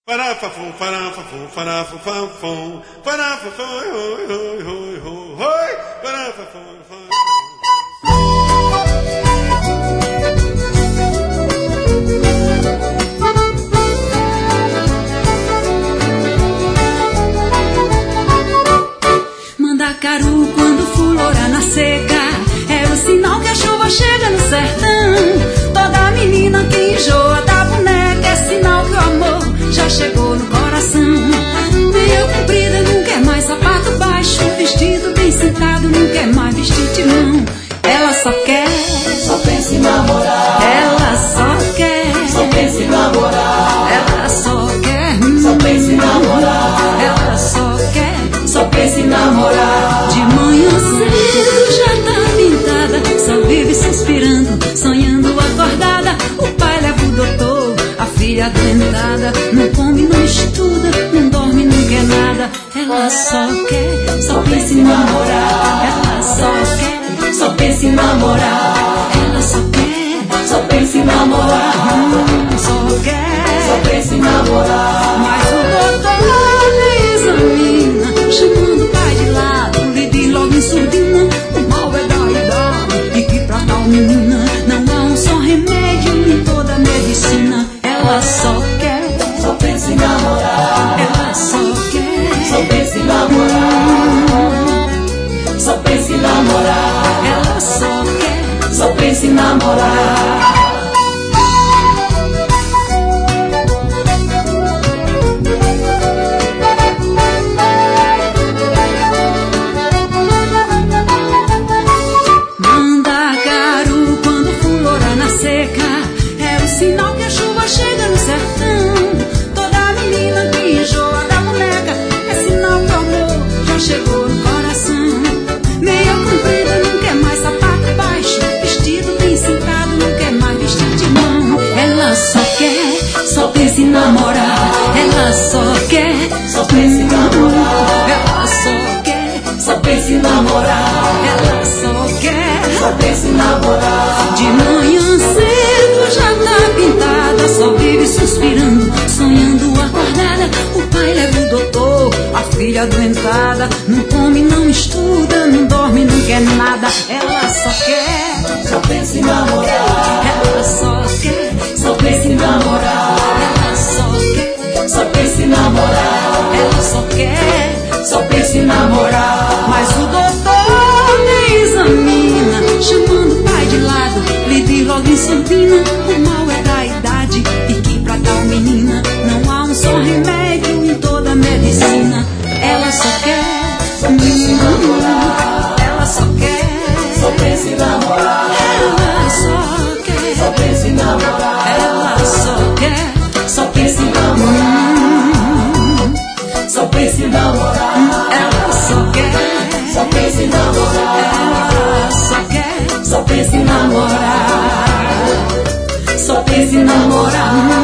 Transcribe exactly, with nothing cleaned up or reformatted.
Farafafum, farafafum, farafafum, farafafum, oi, oi, oi, oi, oi, farafafum, Mandacaru, quando fulora na seca, é o sinal que a chuva chega no sertão. Toda menina que enjoa da boneca é sinal que o amor já chegou no coração. Meia comprida, não quer mais sapato baixo, vestido bem sentado, não quer mais vestir de mão. Ela só quer, só pensa em namorar. Ela só quer, só pensa em namorar. Ela só quer, só pensa em namorar. Ela só quer, só pensa em namorar. De manhã cedo já tá pintada, só vive suspirando, sonhando acordada. O pai leva o doutor, a filha adoentada, não come, não estuda, não dorme, não quer nada. Ela só quer, só pensa em namorar. Ela só quer, só pensa em namorar. Ela só quer, só pensa em namorar. hum, Só quer, só pensa em namorar. mas o doutor me examina, chamando o pai de lado, lhe diz logo em surdina: o mal é da idade e que pra tal menina não há um só remédio em toda a medicina. Ela só quer, só pensa em namorar. ela só quer, só pensa em namorar. Só pensa em namorar. ela só quer, só pensa em namorar. Mandacaru, quando fulora na seca, é o sinal que a chuva chega no sertão. Toda menina que enjoa da boneca é sinal que o amor já chegou no coração. Meia comprida, não quer mais sapato baixo, vestido bem sentado, não quer mais vestir de mão. Ela só quer, só pensa em namorar. Ela só quer, só pensa em namorar. ela só quer, só pensa em namorar. ela só quer. só pensa em namorar. De manhã cedo já tá pintada, só vive suspirando, sonhando acordada. O pai leva o doutor, a filha adoentada, não come, não estuda, não dorme, não quer nada. Ela só quer, só pensa em namorar. ela só quer, só pensa em namorar. ela só quer, só pensa em namorar. ela só quer, só pensa em namorar. mas o doutor me examina, chamando o pai de lado, lhe diz logo em surdina: o mal é da idade e que pra tal menina não há um só remédio em toda a medicina. Ela só quer, só pensa em namorar. ela só quer, só pensa em namorar. ela só quer, só pensa em namorar. ela só quer, só pensa em namorar. Só pensa em namorar. ela só quer, só pensa em namorar. ela só quer, só pensa em namorar. Só pensa em namorar.